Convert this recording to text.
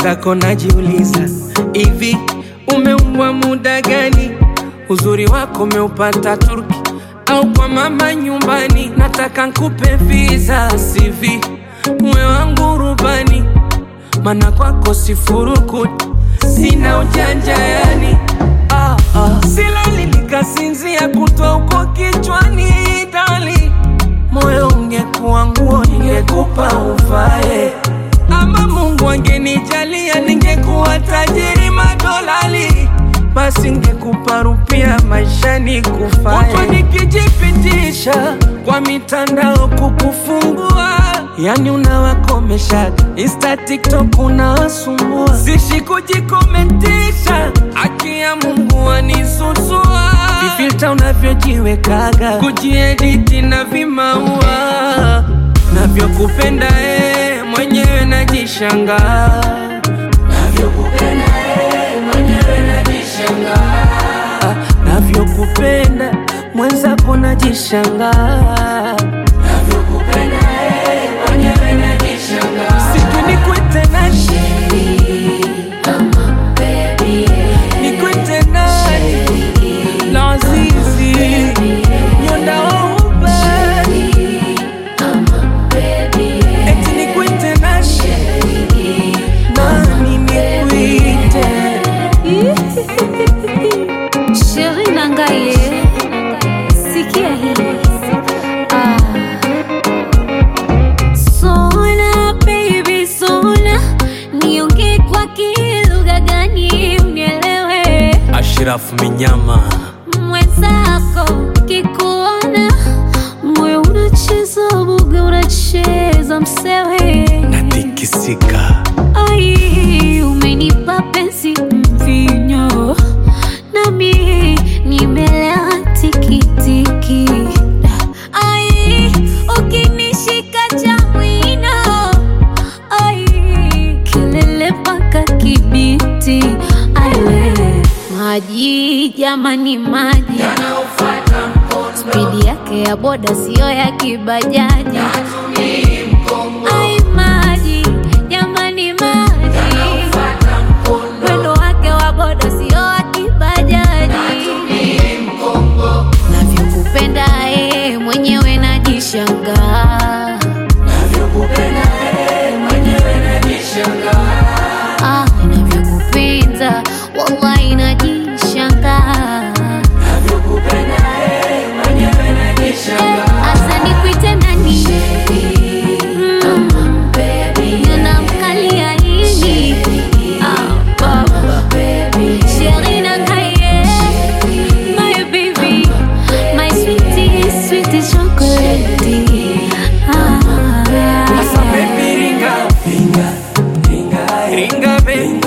Mwenzako najiuliza, hivi umeumbwa muda gani? Uzuri wako umeupata Turki au kwa mama nyumbani? Nataka nkupe visa CV, uwe wangu rubani, mana kwako sifurukuti, sina ujanja yani. Silali nikasinzia kutwa uko kichwani dali, moyo ungekuwa nguo ningekupa uvae, ama Mungu angenijalia ningekuwa tajiri madolali, basi ngekupa rupia maishani kufae. Kutwa nikijipitisha kwa mitandao kukufungua, yani unawakomesha Insta TikTok unawasumbua, sishi kujikomentisha, haki ya Mungu anisusua. Vifilter unavyojiwekaga, kujiediti na vimaua, navyokupenda mwenyewe najishangaa, navyokupenda mwenyewe najishangaa, navyokupenda mwenzako najishangaa, navyokupenda mwenyewe najishangaa. Siku nikuite nani? Nikuite nani? Lazizi Nyonda Oba, eti nikuite nani? Nani nikuite? Chérie nangaye, sikia hii. Sona baby sona, niongee kwa kilugha gani unielewe? Ashraf Minyama, Mwenzako kikuona moyo unacheza buga, unacheza msewe, natikisika. ai umenipa penzi mvinyo, nami nimelewa tikitiki, ai ukinishika cha mwino, ai kelele paka kibiti, aiwe maji jamani maji yanaufata mkondo, speed yake ya boda sio ya kibajaji, ai maji jamani maji yanaufata mkondo, wendo wake wa boda sio wa kibajaji, navyokupenda mwenyewe najishangaa, Navyokupenda mwenyewe najishangaa, navyokupenda wallahi najishangaa, navyokupenda mwenyewe najishangaa. asa nikuite nani? Ninamkalia nini? Baba Chérie nangaye, my baby, my sweetie, sweetie chocolate. Asa baby ringa, ringa, ringa, ringa baby.